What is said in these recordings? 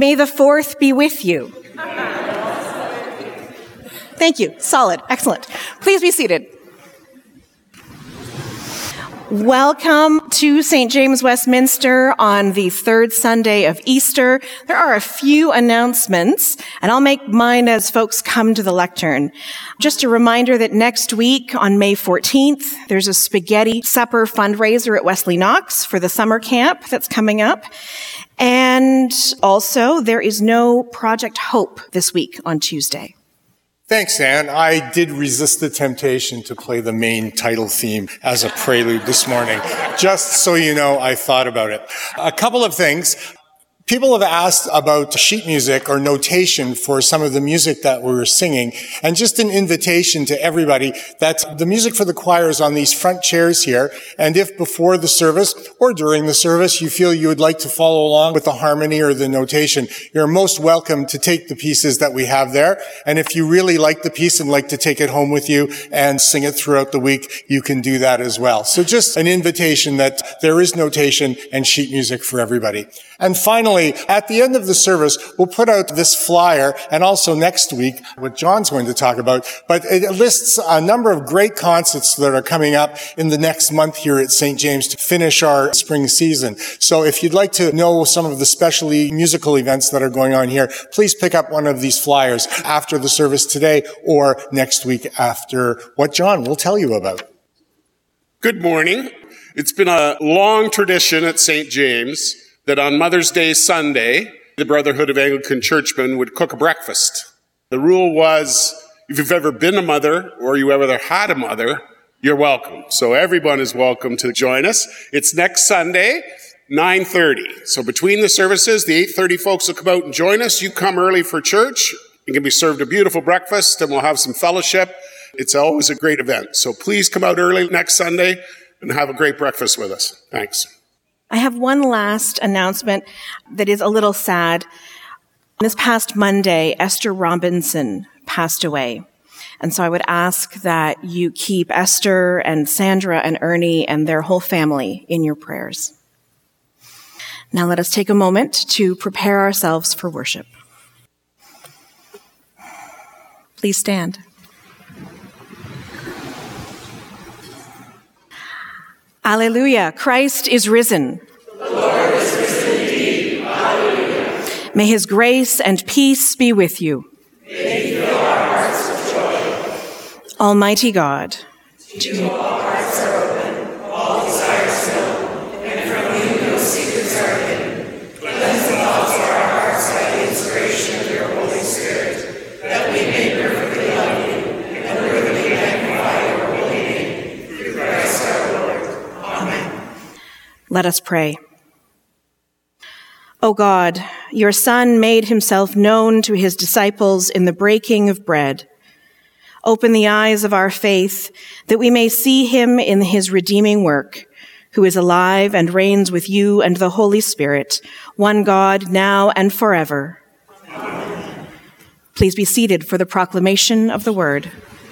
May the 4th be with you. Thank you. Solid. Excellent. Please be seated. Welcome to St. James Westminster on the third Sunday of Easter. There are a few announcements, and I'll make mine as folks come to the lectern. Just a reminder that next week on May 14th, there's a spaghetti supper fundraiser at Wesley Knox for the summer camp that's coming up. And also, there is no Project Hope this week on Tuesday. Thanks, Anne. I did resist the temptation to play the main title theme as a prelude this morning. Just so you know, I thought about it. A couple of things. People have asked about sheet music or notation for some of the music that we were singing, and just an invitation to everybody that the music for the choir is on these front chairs here, and if before the service or during the service you feel you would like to follow along with the harmony or the notation, you're most welcome to take the pieces that we have there, and if you really like the piece and like to take it home with you and sing it throughout the week, you can do that as well. So just an invitation that there is notation and sheet music for everybody. And finally, at the end of the service, we'll put out this flyer, and also next week, what John's going to talk about, but it lists a number of great concerts that are coming up in the next month here at St. James to finish our spring season. So if you'd like to know some of the specialty musical events that are going on here, please pick up one of these flyers after the service today or next week after what John will tell you about. Good morning. It's been a long tradition at St. James that on Mother's Day Sunday, the Brotherhood of Anglican Churchmen would cook a breakfast. The rule was, if you've ever been a mother or you ever had a mother, you're welcome. So everyone is welcome to join us. It's next Sunday, 9:30. So between the services, the 8:30 folks will come out and join us. You come early for church. You can be served a beautiful breakfast, and we'll have some fellowship. It's always a great event. So please come out early next Sunday and have a great breakfast with us. Thanks. I have one last announcement that is a little sad. This past Monday, Esther Robinson passed away. And so I would ask that you keep Esther and Sandra and Ernie and their whole family in your prayers. Now let us take a moment to prepare ourselves for worship. Please stand. Alleluia, Christ is risen. The Lord is risen indeed. Alleluia. May his grace and peace be with you. May he fill our hearts with joy. Almighty God, to you all hearts are open, all desires known, and from you no secrets are hidden. Cleanse the thoughts of our hearts by the inspiration of your Holy Spirit, that we may perfectly love you and worthily magnify your holy name, through Christ our Lord. Amen. let us pray. O God, your Son made himself known to his disciples in the breaking of bread. Open the eyes of our faith that we may see him in his redeeming work, who is alive and reigns with you and the Holy Spirit, one God, now and forever. Amen. Please be seated for the proclamation of the word.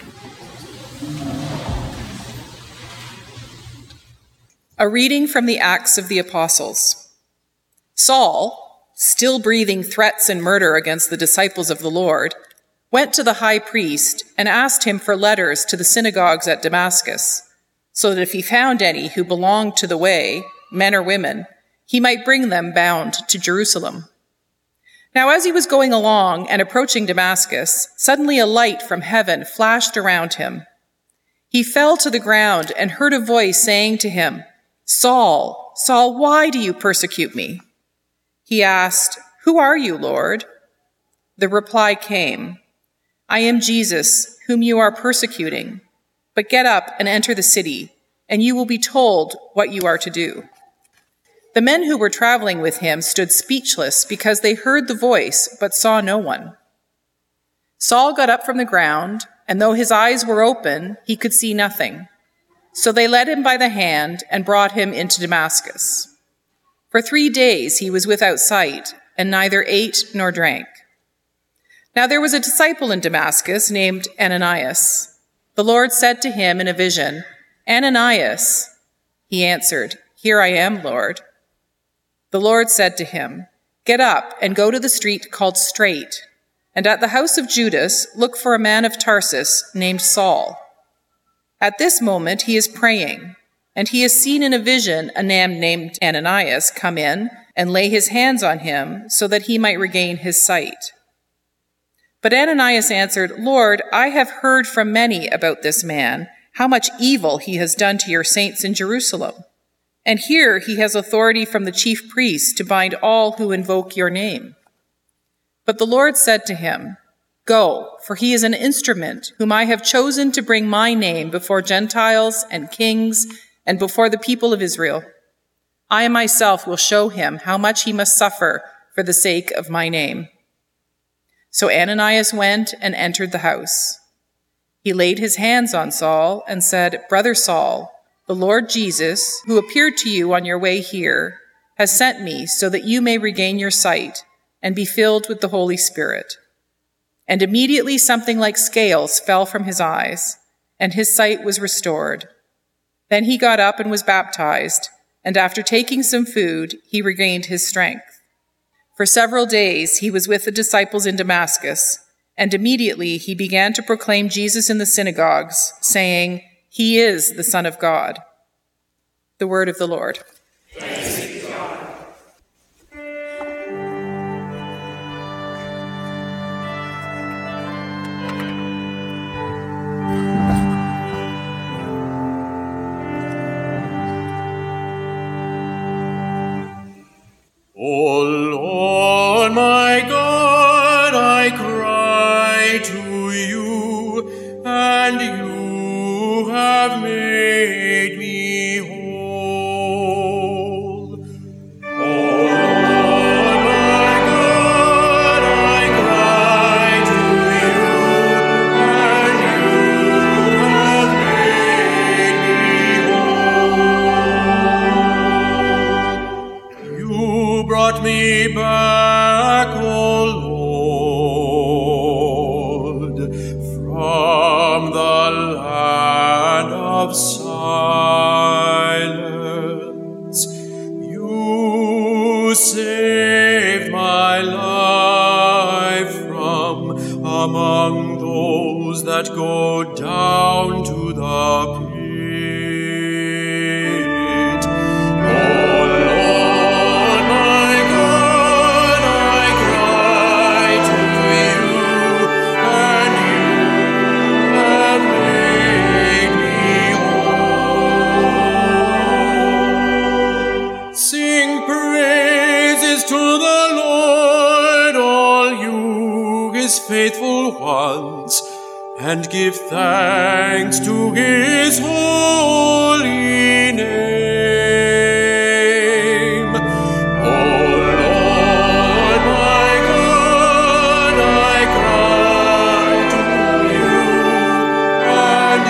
A reading from the Acts of the Apostles. Saul, still breathing threats and murder against the disciples of the Lord, went to the high priest and asked him for letters to the synagogues at Damascus, so that if he found any who belonged to the way, men or women, he might bring them bound to Jerusalem. Now as he was going along and approaching Damascus, suddenly a light from heaven flashed around him. He fell to the ground and heard a voice saying to him, "Saul, Saul, why do you persecute me?" He asked, "Who are you, Lord?" The reply came, "I am Jesus, whom you are persecuting. But get up and enter the city, and you will be told what you are to do." The men who were traveling with him stood speechless because they heard the voice but saw no one. Saul got up from the ground, and though his eyes were open, he could see nothing. So they led him by the hand and brought him into Damascus. For 3 days he was without sight, and neither ate nor drank. Now there was a disciple in Damascus named Ananias. The Lord said to him in a vision, "Ananias." He answered, "Here I am, Lord." The Lord said to him, "Get up and go to the street called Straight, and at the house of Judas look for a man of Tarsus named Saul. At this moment he is praying, and he has seen in a vision a man named Ananias come in and lay his hands on him so that he might regain his sight. But Ananias answered, 'Lord, I have heard from many about this man, how much evil he has done to your saints in Jerusalem. And here he has authority from the chief priests to bind all who invoke your name.' But the Lord said to him, 'Go, for he is an instrument whom I have chosen to bring my name before Gentiles and kings and before the people of Israel. I myself will show him how much he must suffer for the sake of my name.' So Ananias went and entered the house. He laid his hands on Saul and said, 'Brother Saul, the Lord Jesus, who appeared to you on your way here, has sent me so that you may regain your sight and be filled with the Holy Spirit.' And immediately something like scales fell from his eyes, and his sight was restored. Then he got up and was baptized, and after taking some food, he regained his strength. For several days he was with the disciples in Damascus, and immediately he began to proclaim Jesus in the synagogues, saying, 'He is the Son of God.'" The word of the Lord. Thanks be to God. O Lord, my God, I cry to you, and you have made me whole. O Lord, my God, I cry to you, and you have made me whole. You brought me back, O Lord, from the land of silence. You saved my life from among those that go down to the pit. Faithful ones, and give thanks to his holy name. O Lord, my God, I cry to you, and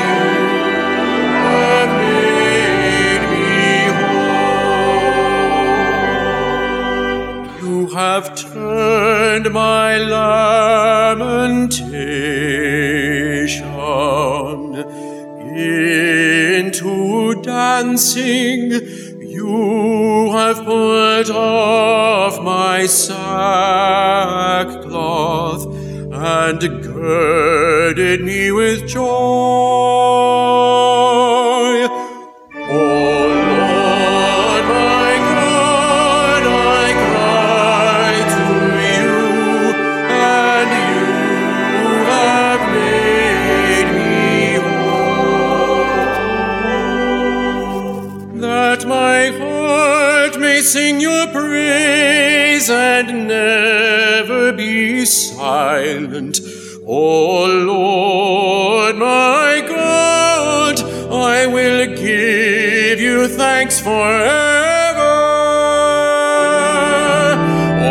you have made me whole. You have turned my lamentation into dancing. You have put off my sackcloth and girded me with joy. O Lord, my God, I cry to you, and you have made me whole. That my heart may sing your praise and never be silent. O Lord, my God, I will give you thanks forever. O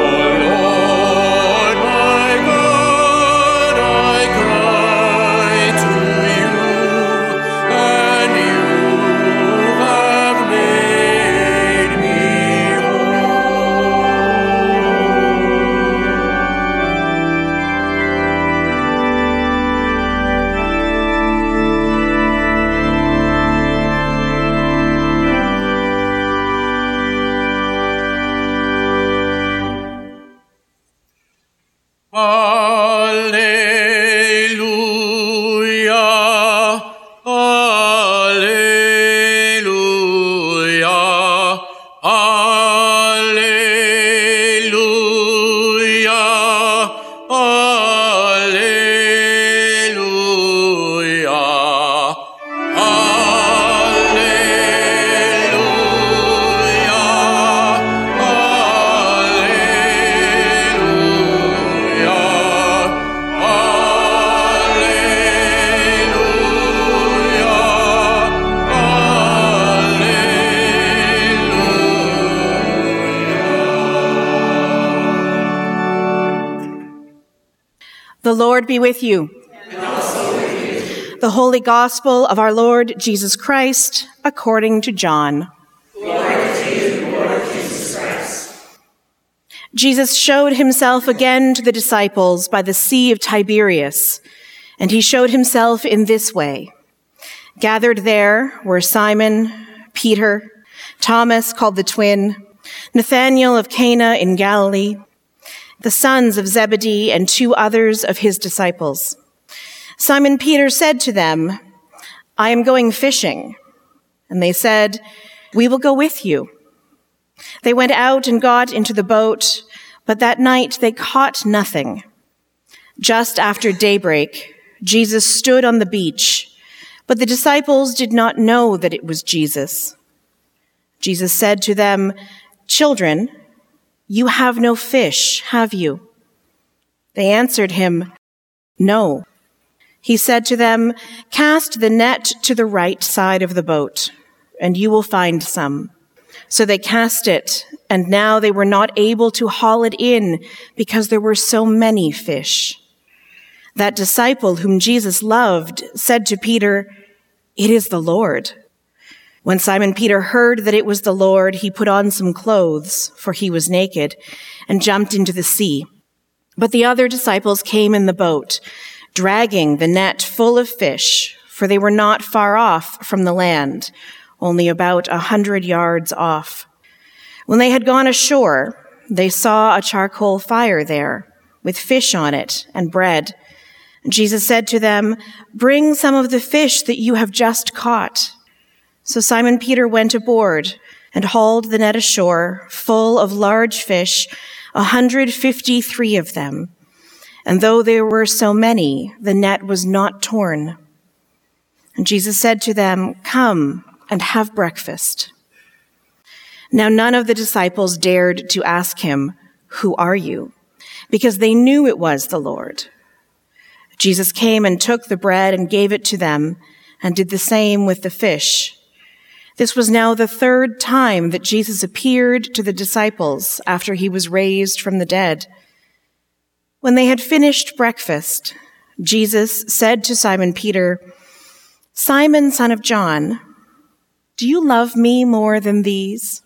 Lord, my God, I cry to you, and you have made me whole. Alleluia, alleluia, alleluia, alleluia. The Lord be with you. And also with you. The Holy Gospel of our Lord Jesus Christ, according to John. Glory to you, Lord Jesus Christ. Jesus showed himself again to the disciples by the Sea of Tiberias, and he showed himself in this way. Gathered there were Simon, Peter, Thomas called the twin, Nathanael of Cana in Galilee, the sons of Zebedee, and two others of his disciples. Simon Peter said to them, "I am going fishing." And they said, "We will go with you." They went out and got into the boat, but that night they caught nothing. Just after daybreak, Jesus stood on the beach, but the disciples did not know that it was Jesus. Jesus said to them, "Children, you have no fish, have you?" They answered him, "No." He said to them, "Cast the net to the right side of the boat, and you will find some." So they cast it, and now they were not able to haul it in because there were so many fish. That disciple whom Jesus loved said to Peter, "It is the Lord." When Simon Peter heard that it was the Lord, he put on some clothes, for he was naked, and jumped into the sea. But the other disciples came in the boat, dragging the net full of fish, for they were not far off from the land, only about 100 yards off. When they had gone ashore, they saw a charcoal fire there, with fish on it and bread. Jesus said to them, "Bring some of the fish that you have just caught." So Simon Peter went aboard and hauled the net ashore, full of large fish, 153 of them. And though there were so many, the net was not torn. And Jesus said to them, "Come and have breakfast." Now none of the disciples dared to ask him, "Who are you?" because they knew it was the Lord. Jesus came and took the bread and gave it to them, and did the same with the fish. This was now the third time that Jesus appeared to the disciples after he was raised from the dead. When they had finished breakfast, Jesus said to Simon Peter, "Simon, son of John, do you love me more than these?"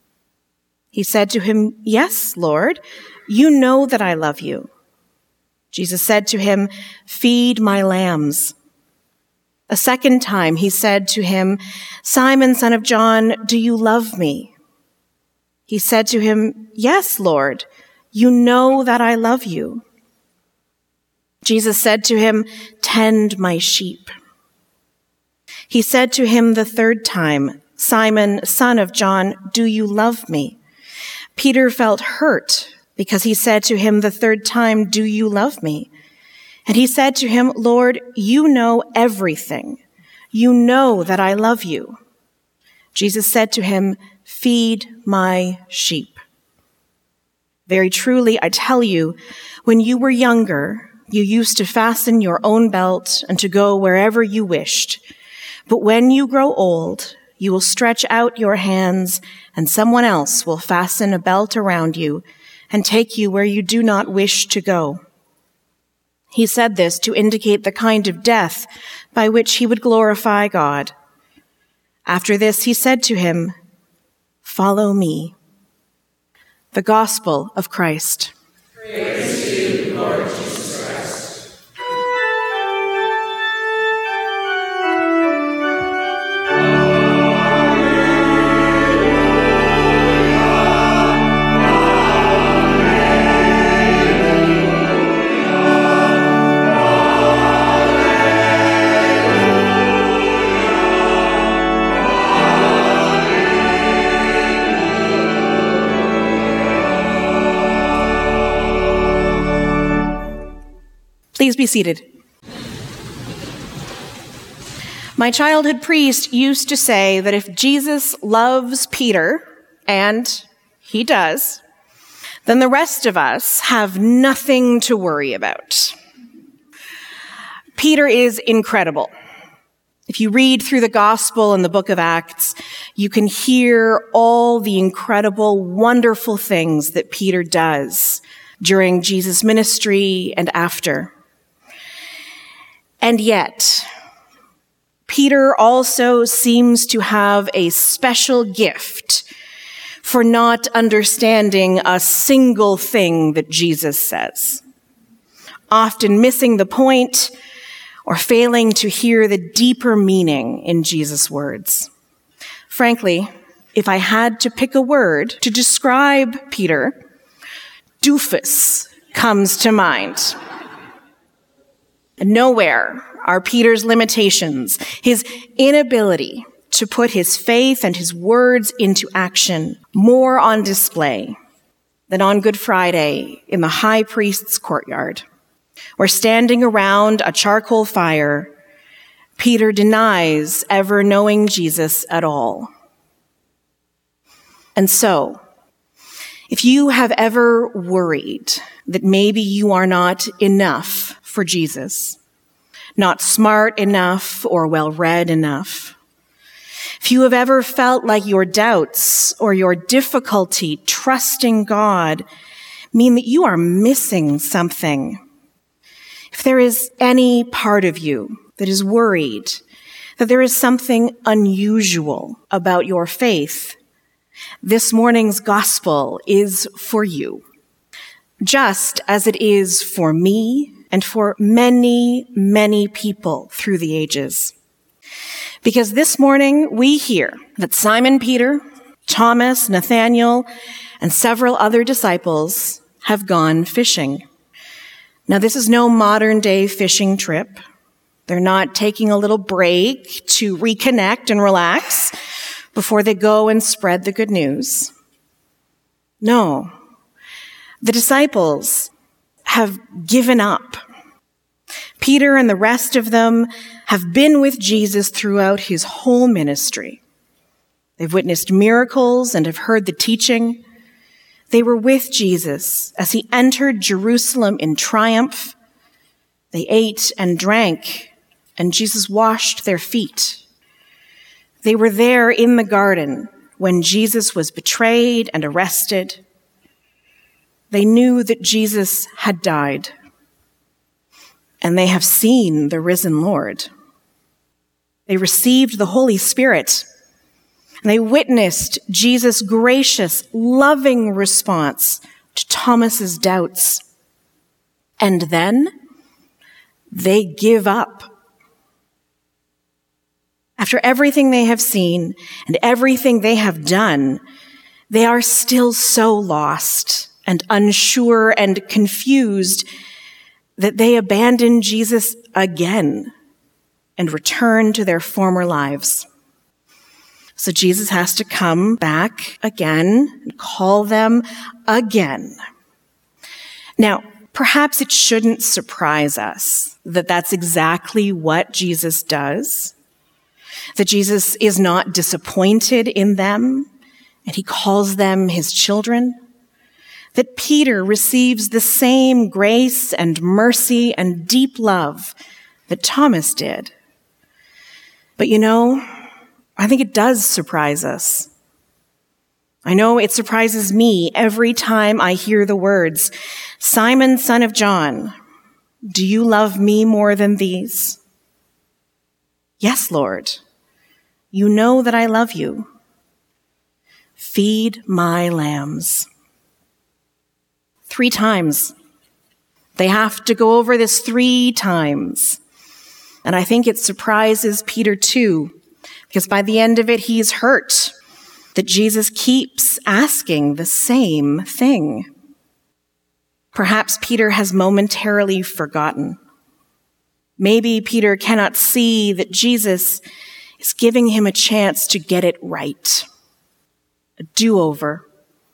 He said to him, "Yes, Lord, you know that I love you." Jesus said to him, "Feed my lambs." A second time he said to him, "Simon, son of John, do you love me?" He said to him, "Yes, Lord, you know that I love you." Jesus said to him, "Tend my sheep." He said to him the third time, "Simon, son of John, do you love me?" Peter felt hurt because he said to him the third time, "Do you love me?" And he said to him, "Lord, you know everything. You know that I love you." Jesus said to him, "Feed my sheep. Very truly, I tell you, when you were younger, you used to fasten your own belt and to go wherever you wished. But when you grow old, you will stretch out your hands, and someone else will fasten a belt around you and take you where you do not wish to go." He said this to indicate the kind of death by which he would glorify God. After this, he said to him, "Follow me." The Gospel of Christ. Praise to you, Lord Jesus Christ. Please be seated. My childhood priest used to say that if Jesus loves Peter, and he does, then the rest of us have nothing to worry about. Peter is incredible. If you read through the gospel and the book of Acts, you can hear all the incredible, wonderful things that Peter does during Jesus' ministry and after. And yet, Peter also seems to have a special gift for not understanding a single thing that Jesus says, often missing the point or failing to hear the deeper meaning in Jesus' words. Frankly, if I had to pick a word to describe Peter, doofus comes to mind. Nowhere are Peter's limitations, his inability to put his faith and his words into action, more on display than on Good Friday in the high priest's courtyard, where standing around a charcoal fire, Peter denies ever knowing Jesus at all. And so, if you have ever worried that maybe you are not enough for Jesus, not smart enough or well-read enough, if you have ever felt like your doubts or your difficulty trusting God mean that you are missing something, if there is any part of you that is worried that there is something unusual about your faith, this morning's gospel is for you, just as it is for me and for many, many people through the ages. Because this morning we hear that Simon Peter, Thomas, Nathanael, and several other disciples have gone fishing. Now, this is no modern-day fishing trip. They're not taking a little break to reconnect and relax before they go and spread the good news. No, the disciples have given up. Peter and the rest of them have been with Jesus throughout his whole ministry. They've witnessed miracles and have heard the teaching. They were with Jesus as he entered Jerusalem in triumph. They ate and drank, and Jesus washed their feet. They were there in the garden when Jesus was betrayed and arrested. They knew that Jesus had died, and they have seen the risen Lord. They received the Holy Spirit, and they witnessed Jesus' gracious, loving response to Thomas's doubts. And then they give up. After everything they have seen and everything they have done, they are still so lost and unsure and confused that they abandon Jesus again and return to their former lives. So Jesus has to come back again and call them again. Now, perhaps it shouldn't surprise us that that's exactly what Jesus does, that Jesus is not disappointed in them, and he calls them his children, that Peter receives the same grace and mercy and deep love that Thomas did. But you know, I think it does surprise us. I know it surprises me every time I hear the words, "Simon, son of John, do you love me more than these?" "Yes, Lord, you know that I love you. Feed my lambs." 3 times. They have to go over this 3 times. And I think it surprises Peter too, because by the end of it, he's hurt that Jesus keeps asking the same thing. Perhaps Peter has momentarily forgotten. Maybe Peter cannot see that Jesus is giving him a chance to get it right. A do-over.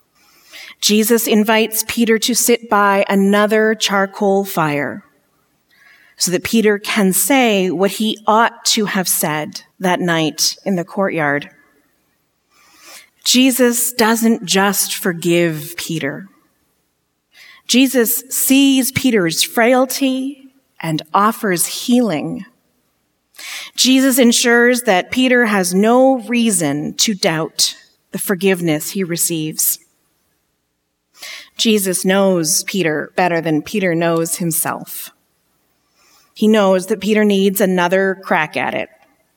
Jesus invites Peter to sit by another charcoal fire. so that Peter can say what he ought to have said that night in the courtyard. Jesus doesn't just forgive Peter. Jesus sees Peter's frailty and offers healing. Jesus ensures that Peter has no reason to doubt the forgiveness he receives. Jesus knows Peter better than Peter knows himself. He knows that Peter needs another crack at it,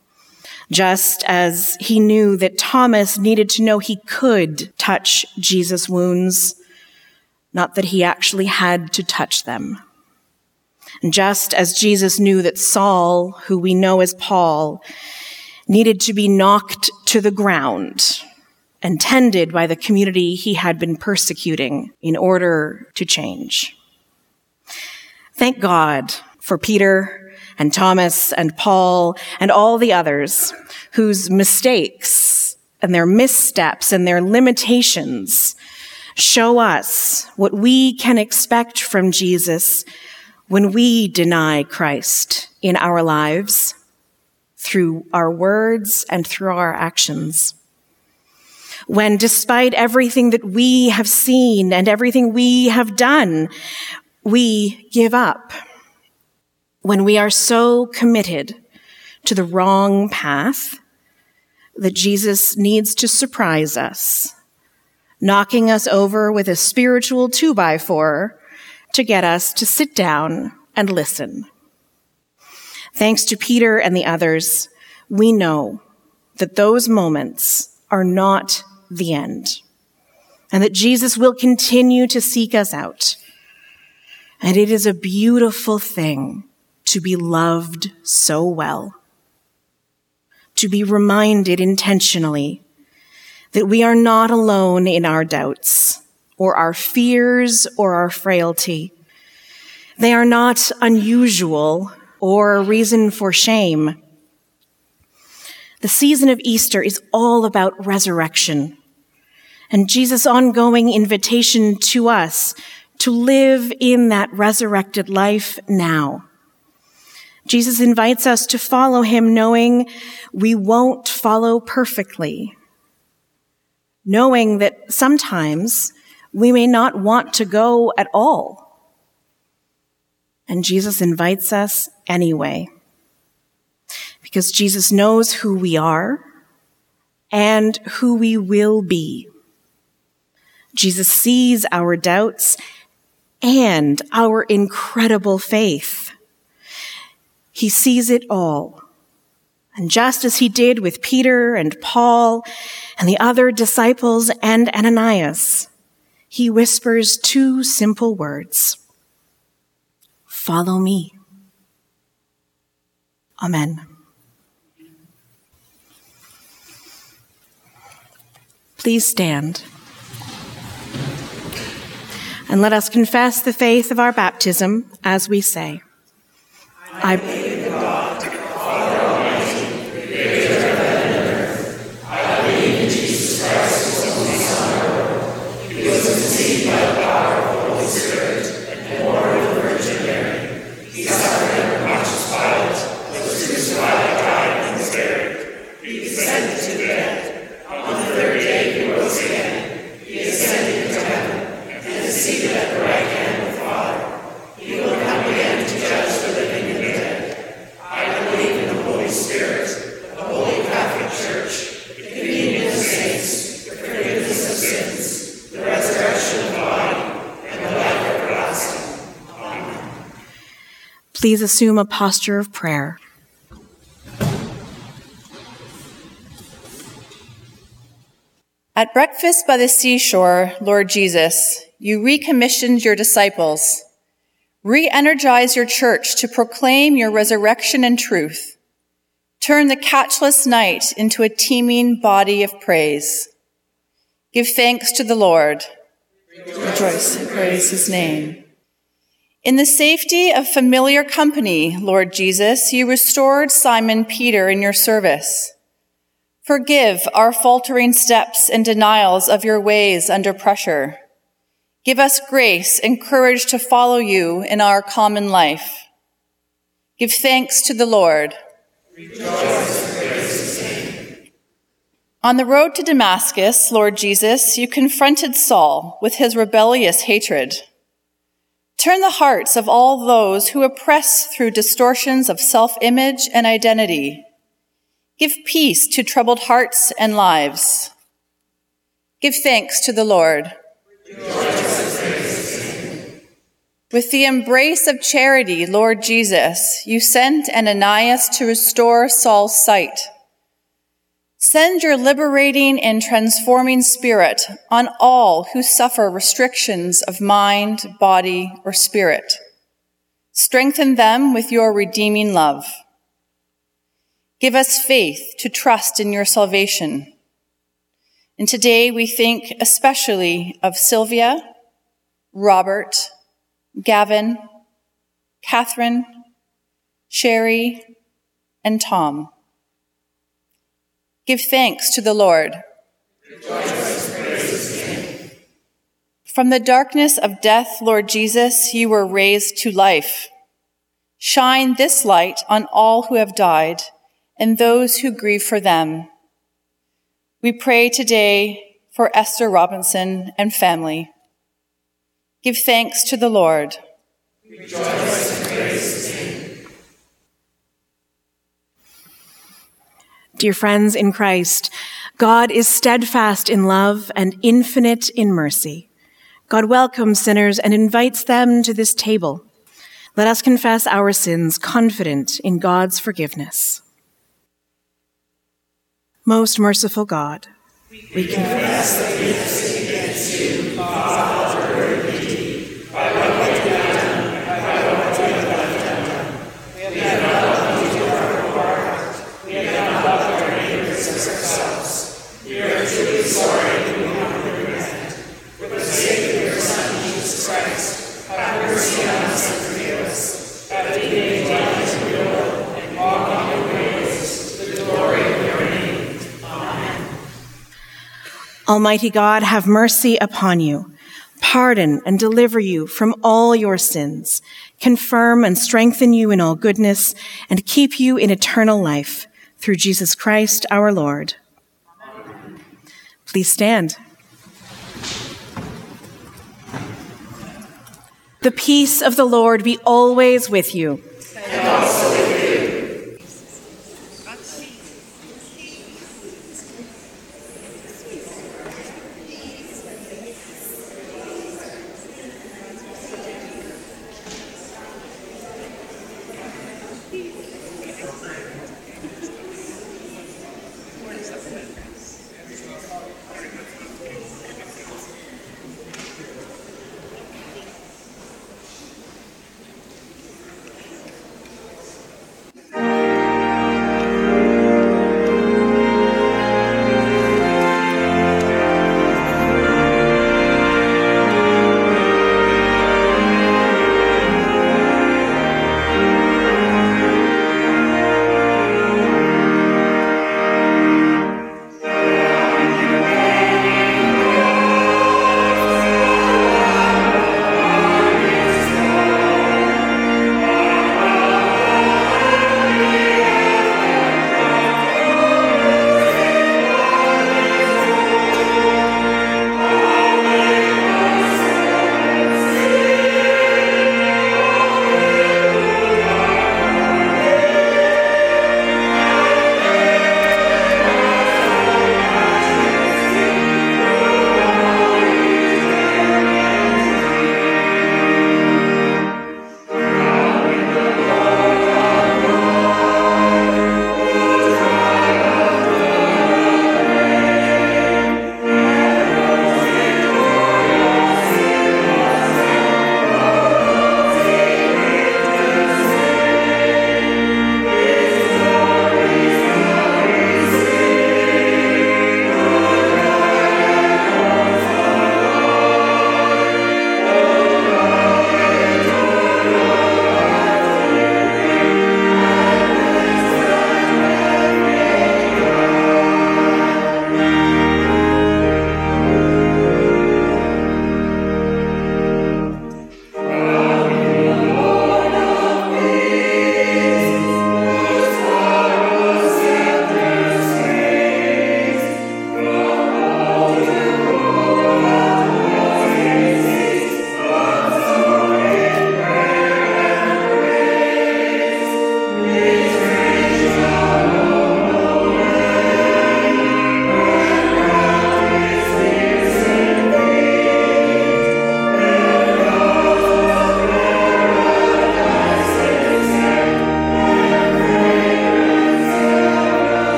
just as he knew that Thomas needed to know he could touch Jesus' wounds, not that he actually had to touch them. And just as Jesus knew that Saul, who we know as Paul, needed to be knocked to the ground and tended by the community he had been persecuting in order to change. Thank God for Peter and Thomas and Paul and all the others whose mistakes and their missteps and their limitations show us what we can expect from Jesus when we deny Christ in our lives through our words and through our actions. When, despite everything that we have seen and everything we have done, we give up. When we are so committed to the wrong path that Jesus needs to surprise us, knocking us over with a spiritual 2x4 to get us to sit down and listen. Thanks to Peter and the others, we know that those moments are not the end, and that Jesus will continue to seek us out. And it is a beautiful thing to be loved so well, to be reminded intentionally that we are not alone in our doubts or our fears or our frailty. They are not unusual or a reason for shame. The season of Easter is all about resurrection and Jesus' ongoing invitation to us to live in that resurrected life now. Jesus invites us to follow him knowing we won't follow perfectly, knowing that sometimes we may not want to go at all. And Jesus invites us anyway, because Jesus knows who we are and who we will be. Jesus sees our doubts and our incredible faith. He sees it all. And just as he did with Peter and Paul and the other disciples and Ananias, he whispers 2 simple words: follow me. Amen. Please stand. And let us confess the faith of our baptism as we say, I believe in God, Father Almighty, creator of heaven and earth. I believe in Jesus Christ, his only Son, our Lord. He was conceived by the power of the Holy Spirit and born of the Virgin Mary. He suffered under Pontius Pilate, was crucified, died, and was buried. He descended to the dead. On the 3rd day he rose again. He ascended into heaven and is seated at the right hand of the Father. He will come again to judge the living and the dead. I believe in the Holy Spirit, the Holy Catholic Church, the communion of saints, the forgiveness of sins, the resurrection of the body, and the life everlasting. Amen. Please assume a posture of prayer. At breakfast by the seashore, Lord Jesus, you recommissioned your disciples. Re-energize your church to proclaim your resurrection and truth. Turn the catchless night into a teeming body of praise. Give thanks to the Lord. Rejoice and praise his name. In the safety of familiar company, Lord Jesus, you restored Simon Peter in your service. Forgive our faltering steps and denials of your ways under pressure. Give us grace and courage to follow you in our common life. Give thanks to the Lord. Rejoice and praise his name. On the road to Damascus, Lord Jesus, you confronted Saul with his rebellious hatred. Turn the hearts of all those who oppress through distortions of self-image and identity. Give peace to troubled hearts and lives. Give thanks to the Lord. Rejoice and praise his name. With the embrace of charity, Lord Jesus, you sent Ananias to restore Saul's sight. Send your liberating and transforming spirit on all who suffer restrictions of mind, body, or spirit. Strengthen them with your redeeming love. Give us faith to trust in your salvation. And today we think especially of Sylvia, Robert, Gavin, Catherine, Sherry, and Tom. Give thanks to the Lord. Rejoice and praise his name. From the darkness of death, Lord Jesus, you were raised to life. Shine this light on all who have died and those who grieve for them. We pray today for Esther Robinson and family. Give thanks to the Lord. Rejoice and praise his name. Dear friends in Christ, God is steadfast in love and infinite in mercy. God welcomes sinners and invites them to this table. Let us confess our sins, confident in God's forgiveness. Most merciful God, we confess that we have sinned against you, thought, word, and deed, by what we have done, by what we have left undone. We have not loved you to our whole heart. We have not loved our neighbors as ourselves. We are truly sorry and we humbly repent. For the sake of your Son, Jesus Christ, have mercy on us and forgive us, that we may dwell in your will and walk in your ways, to the glory of your name. Almighty God, have mercy upon you, pardon and deliver you from all your sins, confirm and strengthen you in all goodness, and keep you in eternal life, through Jesus Christ our Lord. Amen. Please stand. The peace of the Lord be always with you. And also with you.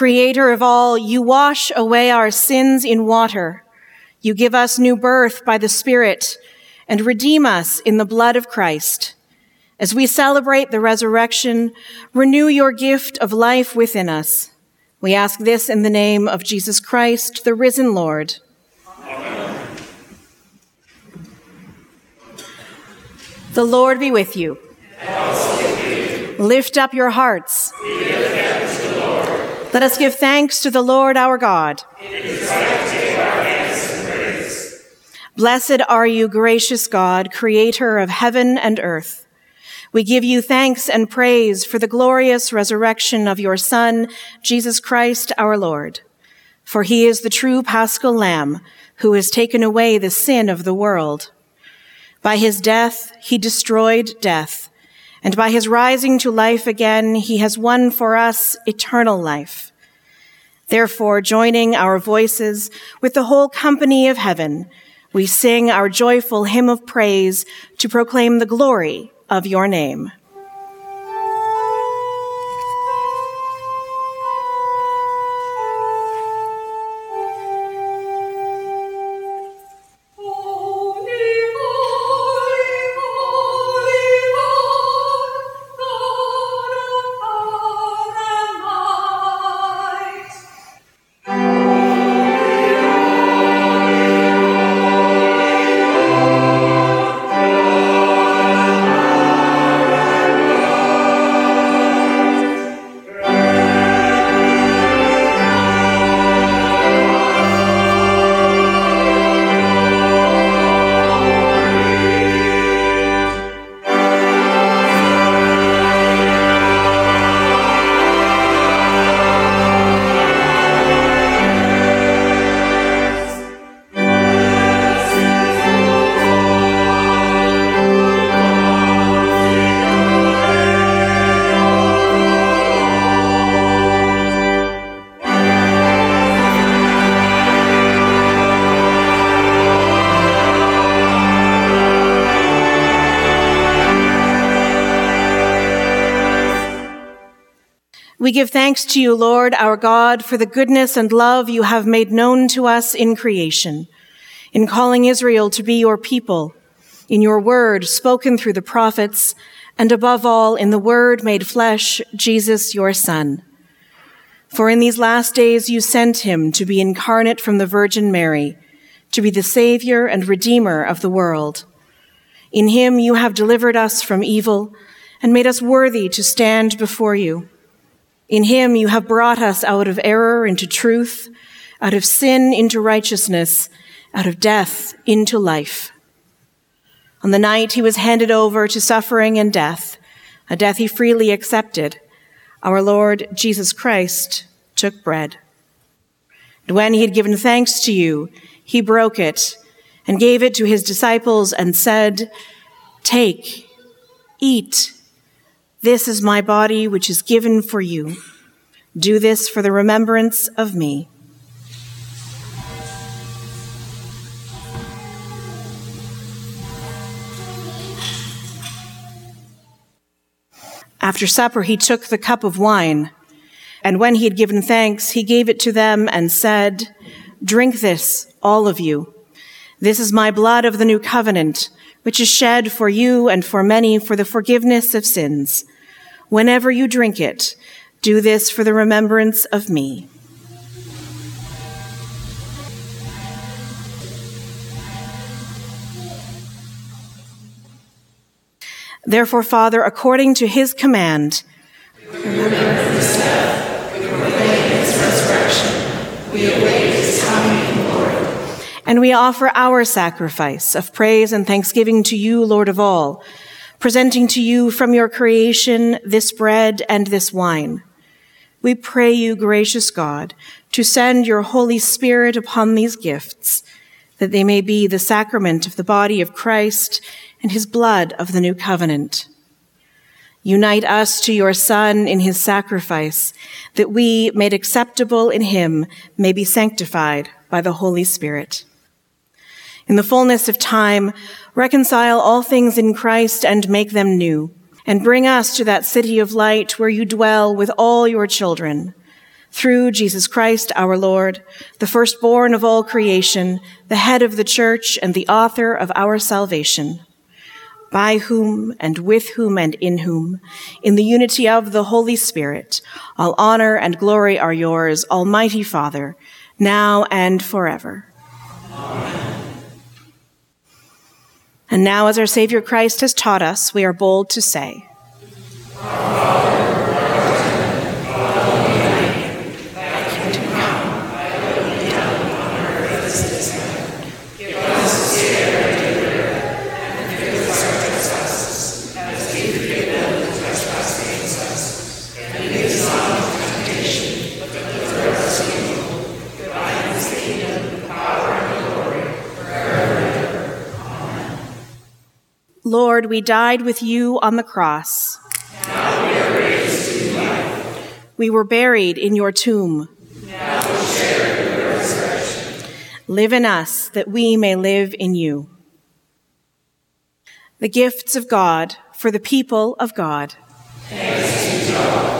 Creator of all, you wash away our sins in water. You give us new birth by the Spirit and redeem us in the blood of Christ. As we celebrate the resurrection, renew your gift of life within us. We ask this in the name of Jesus Christ, the risen Lord. Amen. The Lord be with you. And also with you. Lift up your hearts. We give thanks to the Lord. Let us give thanks to the Lord our God. It is right to give our thanks and praise. Blessed are you, gracious God, creator of heaven and earth. We give you thanks and praise for the glorious resurrection of your Son, Jesus Christ our Lord. For he is the true Paschal Lamb who has taken away the sin of the world. By his death, he destroyed death, and by his rising to life again, he has won for us eternal life. Therefore, joining our voices with the whole company of heaven, we sing our joyful hymn of praise to proclaim the glory of your name. We give thanks to you, Lord, our God, for the goodness and love you have made known to us in creation, in calling Israel to be your people, in your word spoken through the prophets, and above all, in the word made flesh, Jesus, your Son. For in these last days you sent him to be incarnate from the Virgin Mary, to be the Savior and Redeemer of the world. In him you have delivered us from evil and made us worthy to stand before you. In him you have brought us out of error into truth, out of sin into righteousness, out of death into life. On the night he was handed over to suffering and death, a death he freely accepted, our Lord Jesus Christ took bread. And when he had given thanks to you, he broke it and gave it to his disciples and said, "Take, eat. This is my body, which is given for you. Do this for the remembrance of me." After supper, he took the cup of wine, and when he had given thanks, he gave it to them and said, "Drink this, all of you. This is my blood of the new covenant, which is shed for you and for many for the forgiveness of sins. Whenever you drink it, do this for the remembrance of me." Therefore, Father, according to his command, remember his death, we proclaim his resurrection, we await his coming, Lord. and we offer our sacrifice of praise and thanksgiving to you, Lord of all, presenting to you from your creation this bread and this wine. We pray you, gracious God, to send your Holy Spirit upon these gifts, that they may be the sacrament of the body of Christ and his blood of the new covenant. Unite us to your Son in his sacrifice, that we, made acceptable in him, may be sanctified by the Holy Spirit. In the fullness of time, reconcile all things in Christ and make them new, and bring us to that city of light where you dwell with all your children. Through Jesus Christ our Lord, the firstborn of all creation, the head of the church and the author of our salvation, by whom and with whom and in whom, in the unity of the Holy Spirit, all honor and glory are yours, Almighty Father, now and forever. Amen. And now, as our Savior Christ has taught us, we are bold to say, Lord, we died with you on the cross. Now we are raised to life. We were buried in your tomb. Now we share in your resurrection. Live in us that we may live in you. The gifts of God for the people of God. Thanks be to God.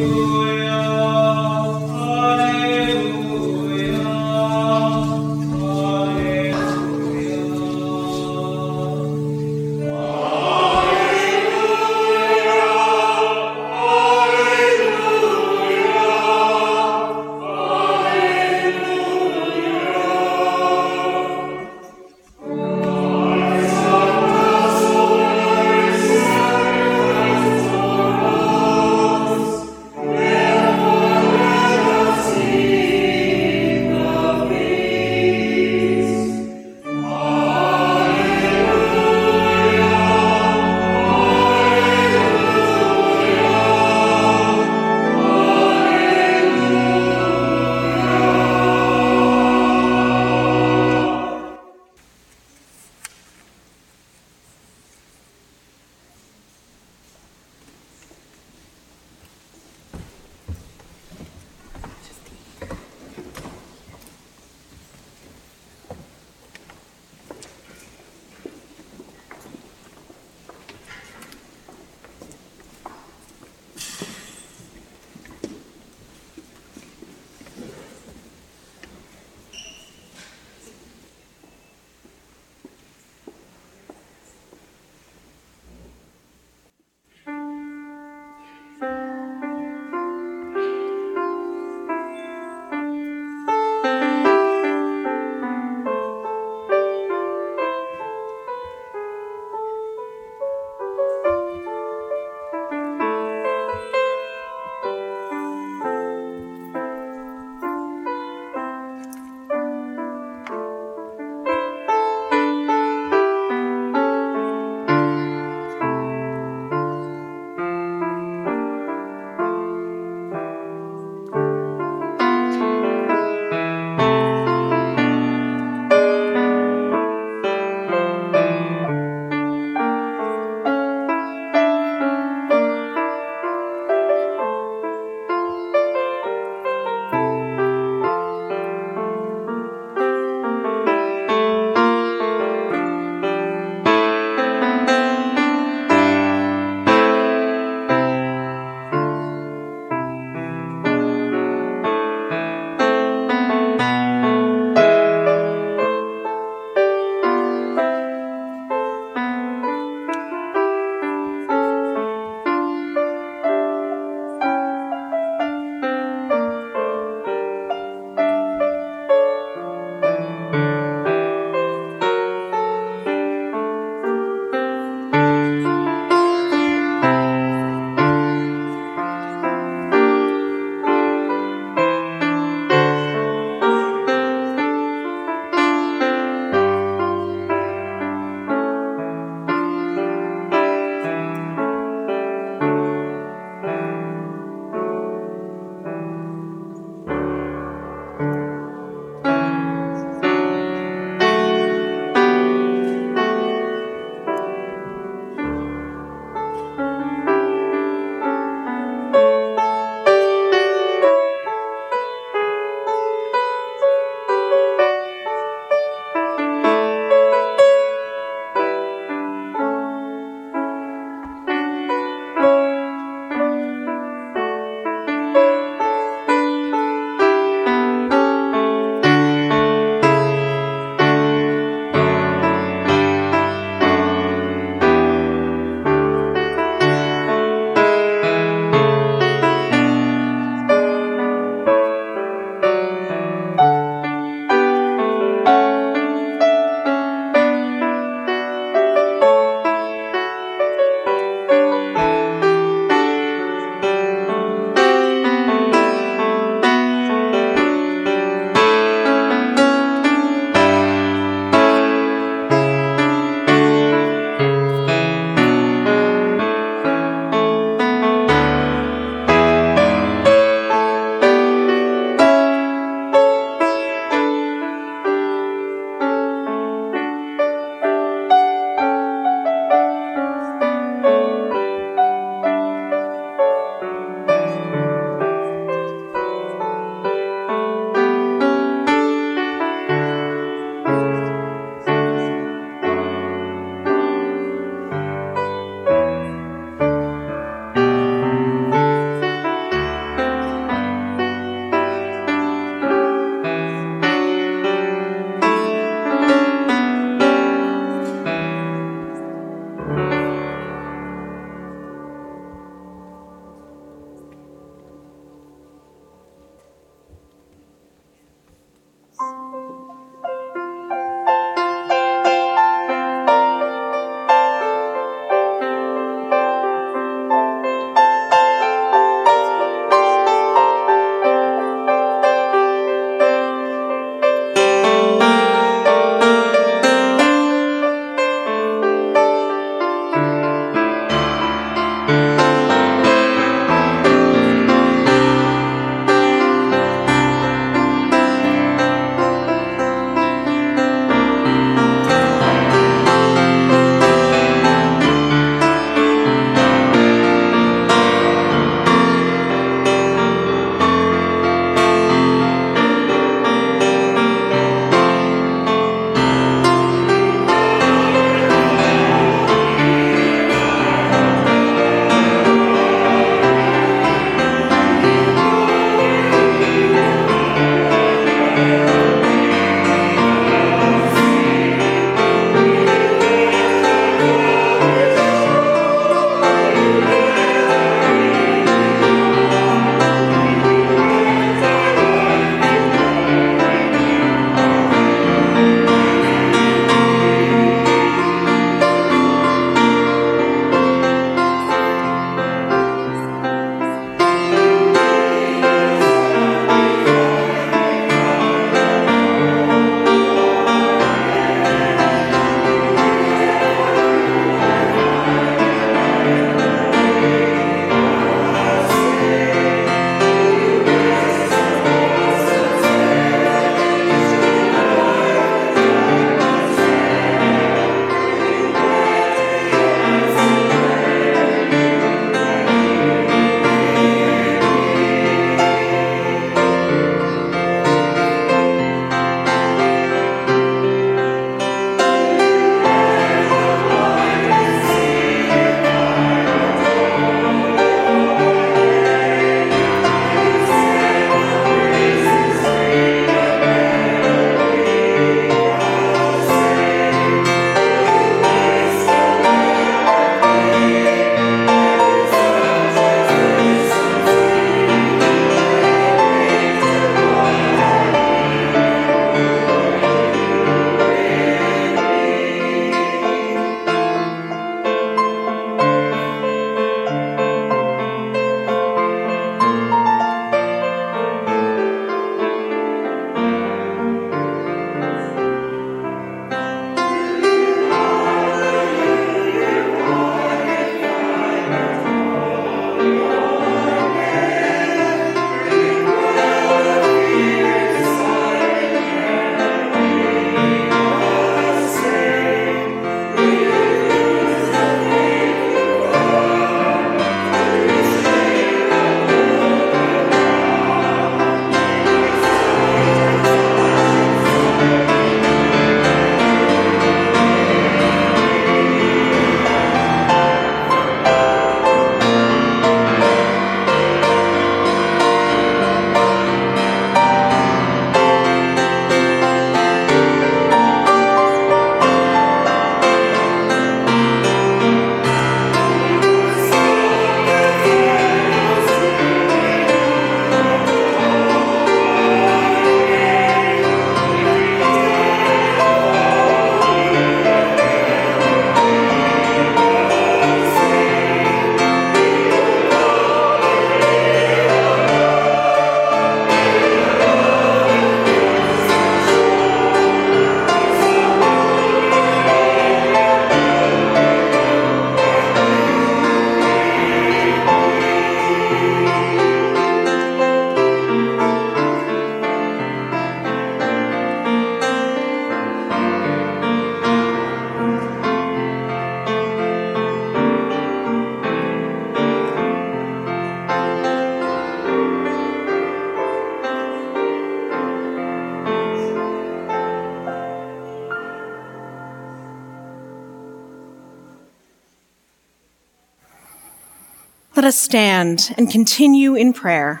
Let us stand and continue in prayer.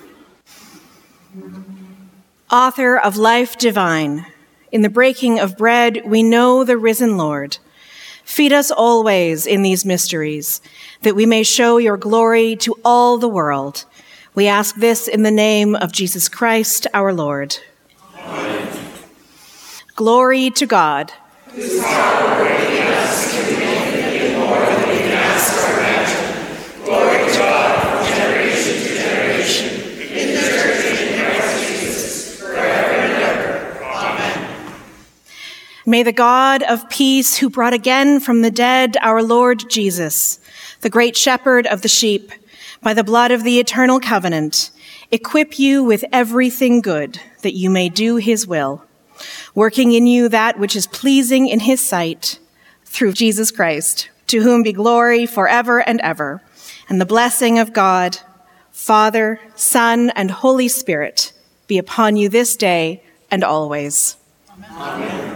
Author of life divine, in the breaking of bread, we know the risen Lord. Feed us always in these mysteries, that we may show your glory to all the world. We ask this in the name of Jesus Christ, our Lord. Amen. Glory to God. Whose power working us can do infinitely more than we can ask or imagine. Glory to God from generation to generation, in the church and in Christ Jesus, forever and ever. Amen. May the God of peace, who brought again from the dead our Lord Jesus, the great shepherd of the sheep, by the blood of the eternal covenant, equip you with everything good, that you may do his will, working in you that which is pleasing in his sight, through Jesus Christ, to whom be glory forever and ever, and the blessing of God, Father, Son, and Holy Spirit be upon you this day and always. Amen. Amen.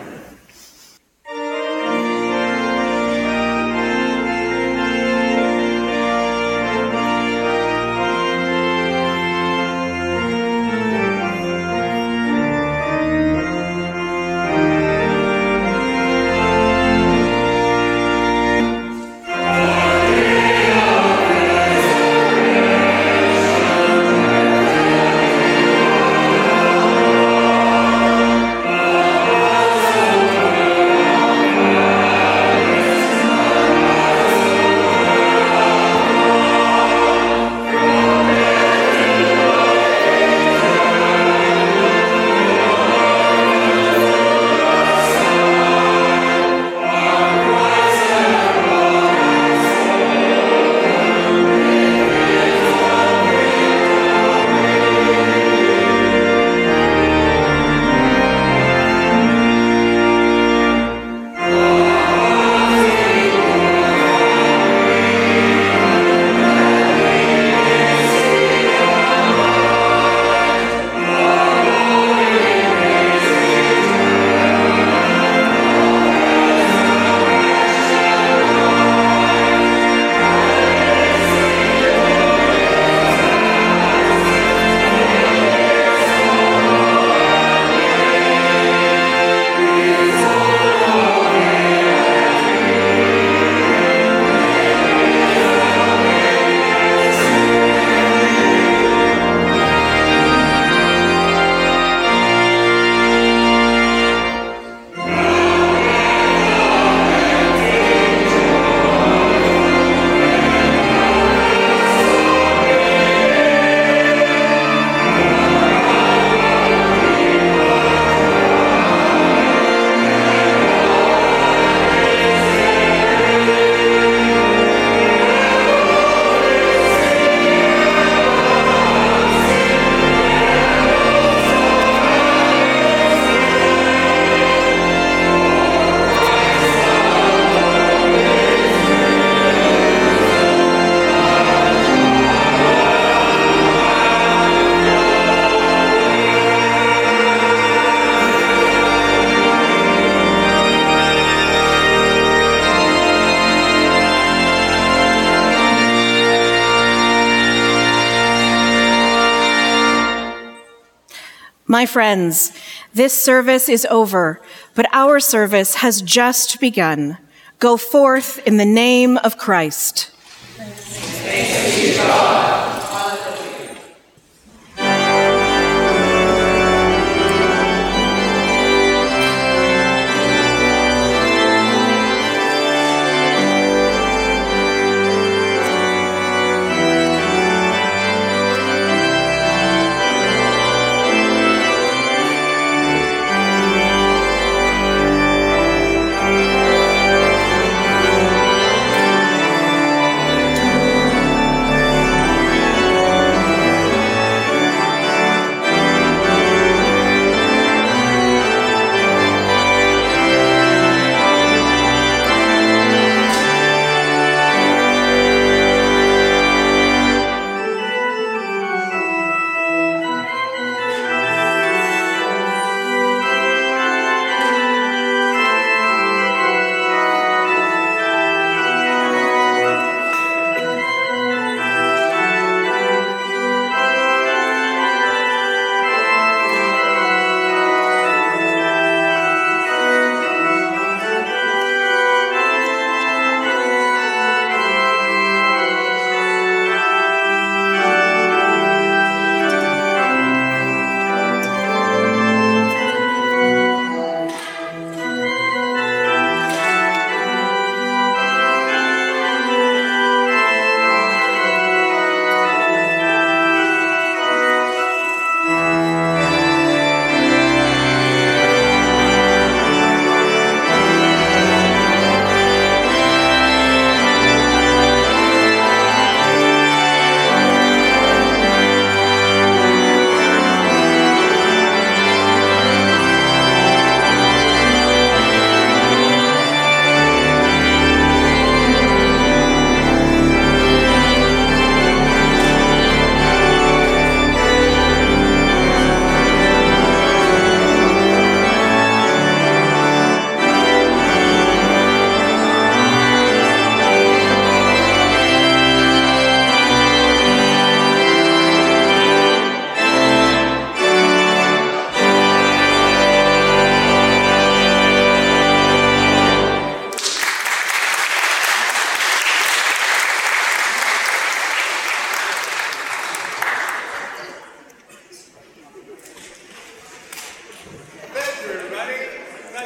My friends, this service is over, but our service has just begun. Go forth in the name of Christ. Thanks be to God.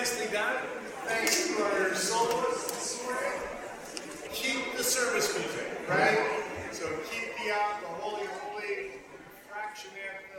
nicely done. Thanks to our soloists this morning. Keep the service music, right? So keep the Holy Holy, fraction anthem.